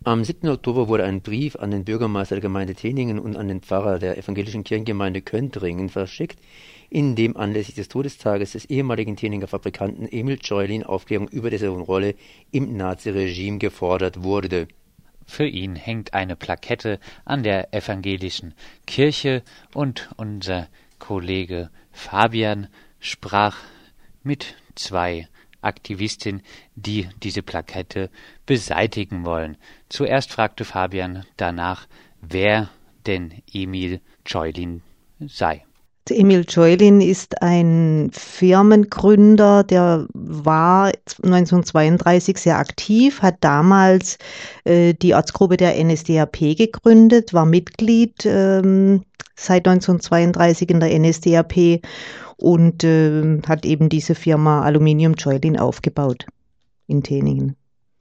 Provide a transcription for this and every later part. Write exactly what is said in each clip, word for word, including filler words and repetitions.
Am siebten Oktober wurde ein Brief an den Bürgermeister der Gemeinde Teningen und an den Pfarrer der evangelischen Kirchengemeinde Köntringen verschickt, in dem anlässlich des Todestages des ehemaligen Teninger Fabrikanten Emil Ceulin Aufklärung über dessen Rolle im Naziregime gefordert wurde. Für ihn hängt eine Plakette an der evangelischen Kirche und unser Kollege Fabian sprach mit zwei Aktivistinnen, die diese Plakette beseitigen wollen. Zuerst fragte Fabian danach, wer denn Emil Ceulin sei. Emil Ceulin ist ein Firmengründer, der war neunzehnhundertzweiunddreißig sehr aktiv, hat damals äh, die Ortsgruppe der N S D A P gegründet, war Mitglied ähm, seit neunzehnhundertzweiunddreißig in der N S D A P und äh, hat eben diese Firma Aluminium Ceulin aufgebaut in Teningen.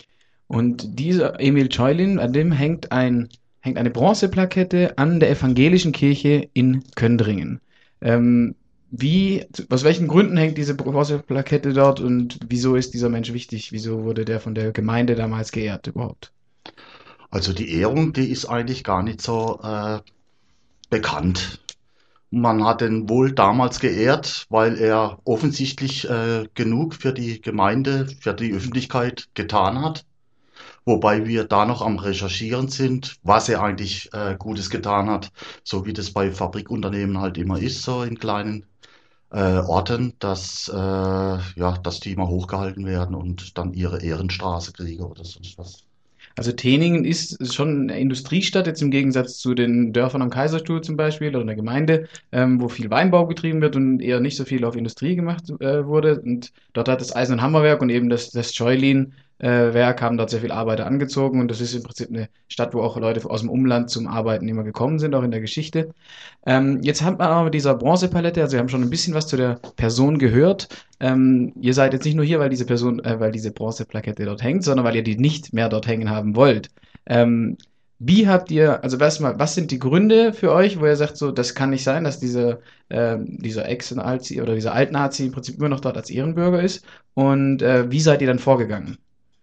Und dieser Emil Ceulin, an dem hängt, ein, hängt eine Bronzeplakette an der evangelischen Kirche in Köntringen. Ähm, wie, aus welchen Gründen hängt diese Bronzeplakette dort und wieso ist dieser Mensch wichtig? Wieso wurde der von der Gemeinde damals geehrt überhaupt? Also die Ehrung, die ist eigentlich gar nicht so äh, bekannt. Man hat ihn wohl damals geehrt, weil er offensichtlich äh, genug für die Gemeinde, für die Öffentlichkeit getan hat. Wobei wir da noch am Recherchieren sind, was er eigentlich äh, Gutes getan hat, so wie das bei Fabrikunternehmen halt immer ist, so in kleinen äh, Orten, dass, äh, ja, dass die immer hochgehalten werden und dann ihre Ehrenstraße kriegen oder sonst was. Also Teningen ist schon eine Industriestadt, jetzt im Gegensatz zu den Dörfern am Kaiserstuhl zum Beispiel oder einer Gemeinde, ähm, wo viel Weinbau betrieben wird und eher nicht so viel auf Industrie gemacht äh, wurde. Und dort hat das Eisen- und Hammerwerk und eben das, das Ceulin äh, Werk haben dort sehr viele Arbeiter angezogen und das ist im Prinzip eine Stadt, wo auch Leute aus dem Umland zum Arbeiten immer gekommen sind, auch in der Geschichte. Ähm, jetzt hat man aber mit dieser Bronzepalette, also wir haben schon ein bisschen was zu der Person gehört. Ähm, ihr seid jetzt nicht nur hier, weil diese Person, äh, weil diese Bronzeplakette dort hängt, sondern weil ihr die nicht mehr dort hängen haben wollt. Ähm, wie habt ihr, also erstmal, was sind die Gründe für euch, wo ihr sagt, so, das kann nicht sein, dass dieser, ähm, dieser Ex-Nazi oder dieser Alt-Nazi im Prinzip immer noch dort als Ehrenbürger ist? Und äh, wie seid ihr dann vorgegangen?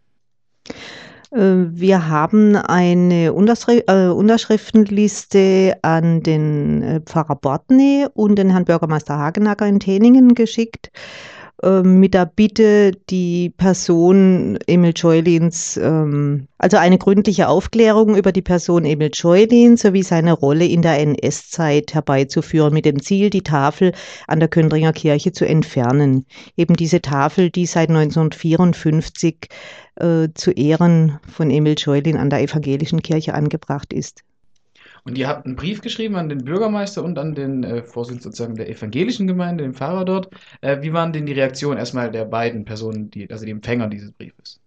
Wir haben eine Unterschri- äh, Unterschriftenliste an den äh, Pfarrer Bortny und den Herrn Bürgermeister Hagenacker in Teningen geschickt, äh, mit der Bitte, die Person Emil Ceulins, ähm, also eine gründliche Aufklärung über die Person Emil Ceulin sowie seine Rolle in der N S-Zeit herbeizuführen, mit dem Ziel, die Tafel an der Köntringer Kirche zu entfernen. Eben diese Tafel, die seit neunzehnhundertvierundfünfzig äh, zu Ehren von Emil Ceulin an der evangelischen Kirche angebracht ist. Und ihr habt einen Brief geschrieben an den Bürgermeister und an den äh, Vorsitzenden sozusagen der evangelischen Gemeinde, den Pfarrer dort. Äh, wie waren denn die Reaktionen erstmal der beiden Personen, die, also die Empfänger dieses Briefes?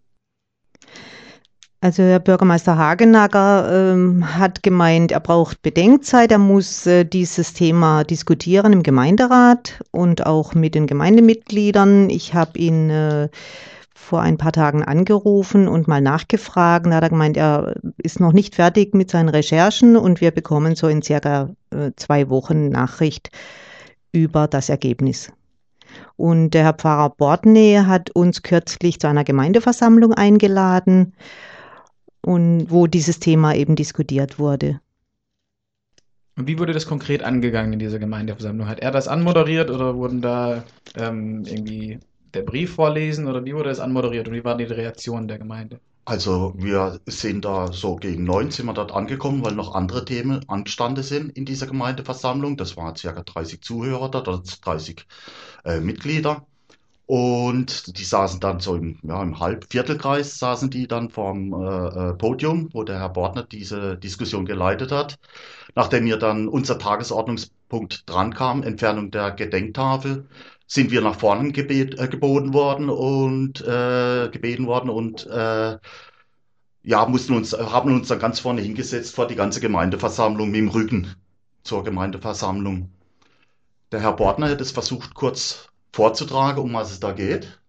Also Herr Bürgermeister Hagenacker ähm, hat gemeint, er braucht Bedenkzeit, er muss äh, dieses Thema diskutieren im Gemeinderat und auch mit den Gemeindemitgliedern. Ich habe ihn äh, vor ein paar Tagen angerufen und mal nachgefragt. Da hat er gemeint, er ist noch nicht fertig mit seinen Recherchen und wir bekommen so in circa äh, zwei Wochen Nachricht über das Ergebnis. Und der Herr Pfarrer Bortny hat uns kürzlich zu einer Gemeindeversammlung eingeladen, und wo dieses Thema eben diskutiert wurde. Und wie wurde das konkret angegangen in dieser Gemeindeversammlung? Hat er das anmoderiert oder wurden da ähm, irgendwie der Brief vorlesen oder wie wurde das anmoderiert und wie waren die Reaktionen der Gemeinde? Also wir sind da so gegen neun sind wir dort angekommen, weil noch andere Themen angestanden sind in dieser Gemeindeversammlung. Das waren circa dreißig Zuhörer dort, oder dreißig äh, Mitglieder. Und die saßen dann so im, ja, im Halbviertelkreis, saßen die dann vorm äh, äh, Podium, wo der Herr Bortner diese Diskussion geleitet hat. Nachdem mir dann unser Tagesordnungspunkt drankam, Entfernung der Gedenktafel, sind wir nach vorne gebet, äh, geboten worden und äh, gebeten worden und äh, ja, mussten uns, haben uns dann ganz vorne hingesetzt vor die ganze Gemeindeversammlung mit dem Rücken zur Gemeindeversammlung. Der Herr Bortner hat es versucht, kurz vorzutragen, um was es da geht.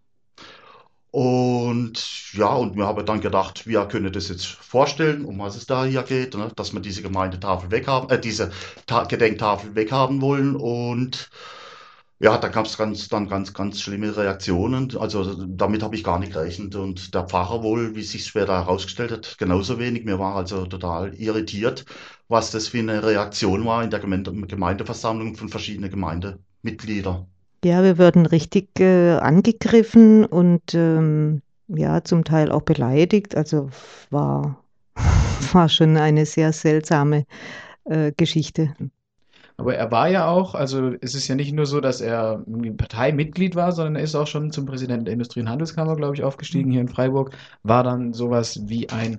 Und ja, und wir haben dann gedacht, wir können das jetzt vorstellen, um was es da hier geht, ne? Dass wir diese Gemeindetafel weghaben, äh, diese Ta- Gedenktafel weghaben wollen und Ja, da gab es ganz, dann ganz, ganz schlimme Reaktionen. Also damit habe ich gar nicht gerechnet. Und der Pfarrer wohl, wie sich später herausgestellt hat, genauso wenig. Mir war also total irritiert, was das für eine Reaktion war in der Gemeinde Gemeindeversammlung von verschiedenen Gemeindemitgliedern. Ja, wir wurden richtig äh, angegriffen und ähm, ja, zum Teil auch beleidigt. Also war, war schon eine sehr seltsame äh, Geschichte. Aber er war ja auch, also es ist ja nicht nur so, dass er irgendwie Parteimitglied war, sondern er ist auch schon zum Präsidenten der Industrie- und Handelskammer, glaube ich, aufgestiegen hier in Freiburg, war dann sowas wie ein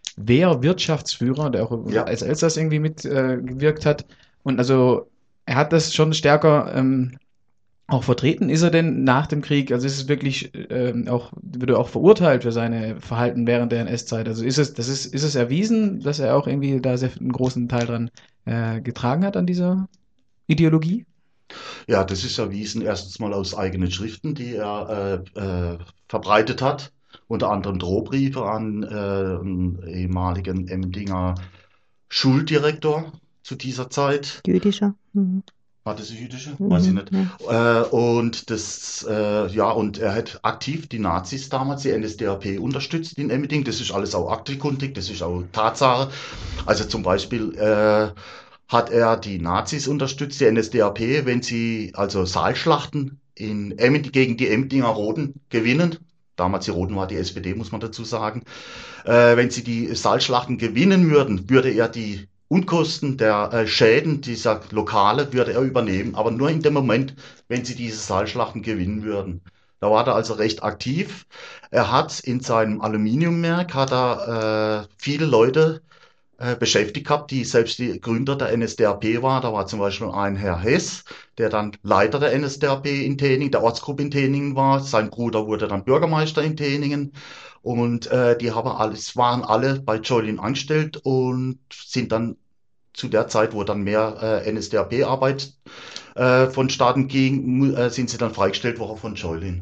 Wehrwirtschaftsführer, der auch Ja. als Elsass irgendwie mitgewirkt äh, gewirkt hat. Und also er hat das schon stärker ähm, auch vertreten. Ist er denn nach dem Krieg, also ist es wirklich ähm, auch, wird er auch verurteilt für seine Verhalten während der N S-Zeit? Also ist es, das ist, ist es erwiesen, dass er auch irgendwie da sehr einen großen Teil dran äh, getragen hat an dieser Ideologie? Ja, das ist erwiesen erstens mal aus eigenen Schriften, die er äh, äh, verbreitet hat. Unter anderem Drohbriefe an äh, einen ehemaligen Emdinger Schuldirektor zu dieser Zeit. Jüdischer. Mhm. War das jüdische? Weiß ich Mhm, nicht. ja. Äh, und das, äh, ja, und er hat aktiv die Nazis damals, die N S D A P, unterstützt in Emmending. Das ist alles auch aktenkundig, das ist auch Tatsache. Also zum Beispiel äh, hat er die Nazis unterstützt, die N S D A P, wenn sie also Saalschlachten in Emmending gegen die Emmdinger Roten gewinnen. Damals die Roten war die S P D, muss man dazu sagen. Äh, wenn sie die Saalschlachten gewinnen würden, würde er die Unkosten der äh, Schäden dieser Lokale würde er übernehmen, aber nur in dem Moment, wenn sie diese Saalschlachten gewinnen würden. Da war er also recht aktiv. Er hat in seinem Aluminiumwerk hat er äh, viele Leute äh, beschäftigt gehabt, die selbst die Gründer der N S D A P waren. Da war zum Beispiel ein Herr Hess, der dann Leiter der N S D A P in Teningen, der Ortsgruppe in Teningen war. Sein Bruder wurde dann Bürgermeister in Teningen. Und äh, die haben alles, waren alle bei Jolin angestellt und sind dann zu der Zeit, wo dann mehr äh, N S D A P-Arbeit äh, vonstatten ging, mu- äh, sind sie dann freigestellt worden von Jolin.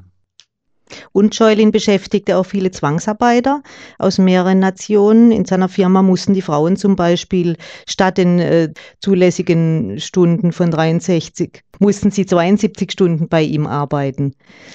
Und Scheulin beschäftigte auch viele Zwangsarbeiter aus mehreren Nationen. In seiner Firma mussten die Frauen zum Beispiel statt den äh, zulässigen Stunden von dreiundsechzig, mussten sie zweiundsiebzig Stunden bei ihm arbeiten.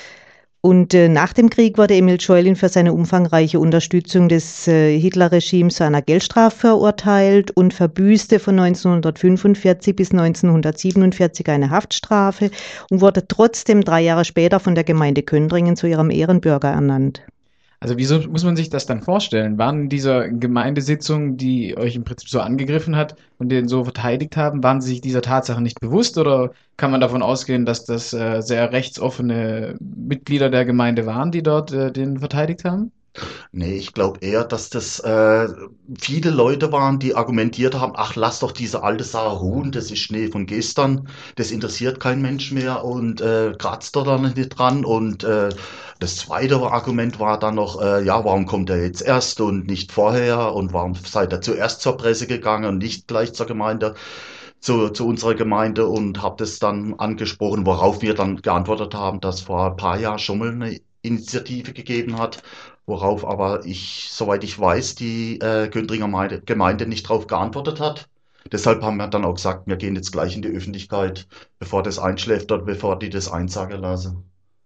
Und äh, nach dem Krieg wurde Emil Scheulin für seine umfangreiche Unterstützung des äh, Hitlerregimes zu einer Geldstrafe verurteilt und verbüßte von neunzehnhundertfünfundvierzig bis neunzehnhundertsiebenundvierzig eine Haftstrafe und wurde trotzdem drei Jahre später von der Gemeinde Köndringen zu ihrem Ehrenbürger ernannt. Also wieso muss man sich das dann vorstellen? Waren in dieser Gemeindesitzung, die euch im Prinzip so angegriffen hat und den so verteidigt haben, waren Sie sich dieser Tatsache nicht bewusst oder kann man davon ausgehen, dass das äh, sehr rechtsoffene Mitglieder der Gemeinde waren, die dort äh, den verteidigt haben? Nee, ich glaube eher, dass das äh, viele Leute waren, die argumentiert haben, ach, lass doch diese alte Sache ruhen, das ist Schnee von gestern, das interessiert kein Mensch mehr und äh, kratzt doch da nicht dran. Und äh, das zweite Argument war dann noch, äh, ja, warum kommt er jetzt erst und nicht vorher und warum seid ihr zuerst zur Presse gegangen und nicht gleich zur Gemeinde? Zu, zu unserer Gemeinde und habe das dann angesprochen, worauf wir dann geantwortet haben, dass vor ein paar Jahren schon mal eine Initiative gegeben hat, worauf aber ich, soweit ich weiß, die äh, Güntringer Meide- Gemeinde nicht darauf geantwortet hat. Deshalb haben wir dann auch gesagt, wir gehen jetzt gleich in die Öffentlichkeit, bevor das einschläft oder bevor die das einsagen lassen.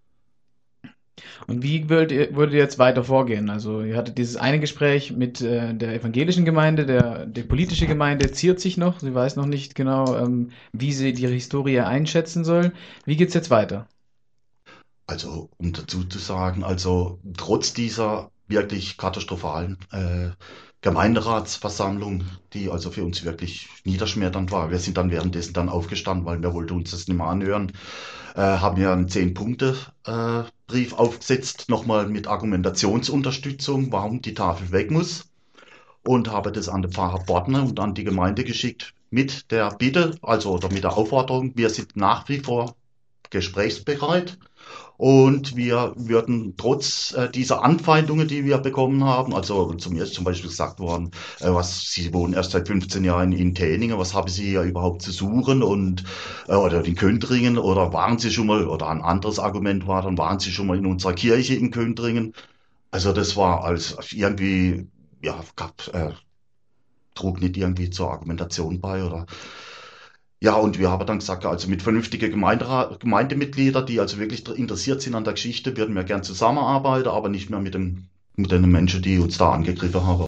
Und wie würdet ihr, würdet ihr jetzt weiter vorgehen? Also ihr hattet dieses eine Gespräch mit äh, der evangelischen Gemeinde, der, die politische Gemeinde ziert sich noch, sie weiß noch nicht genau, ähm, wie sie die Historie einschätzen soll. Wie geht's jetzt weiter? Also, um dazu zu sagen, also trotz dieser wirklich katastrophalen äh, Gemeinderatsversammlung, die also für uns wirklich niederschmetternd war, wir sind dann währenddessen dann aufgestanden, weil wir wollten uns das nicht mehr anhören, äh, haben wir einen Zehn-Punkte-Brief aufgesetzt, nochmal mit Argumentationsunterstützung, warum die Tafel weg muss und habe das an den Pfarrer Bortner und an die Gemeinde geschickt mit der Bitte, also oder mit der Aufforderung, wir sind nach wie vor gesprächsbereit. Und wir würden trotz äh, dieser Anfeindungen, die wir bekommen haben, also zu mir ist zum Beispiel gesagt worden, äh, was, Sie wohnen erst seit fünfzehn Jahren in Täningen, was haben Sie hier überhaupt zu suchen und äh, oder in Köntringen oder waren Sie schon mal, oder ein anderes Argument war, dann waren Sie schon mal in unserer Kirche in Köntringen. Also das war als irgendwie, ja, gab, äh, trug nicht irgendwie zur Argumentation bei oder Ja, und wir haben dann gesagt, also mit vernünftigen Gemeinderat, Gemeindemitgliedern, die also wirklich interessiert sind an der Geschichte, würden wir gern zusammenarbeiten, aber nicht mehr mit dem, mit den Menschen, die uns da angegriffen haben.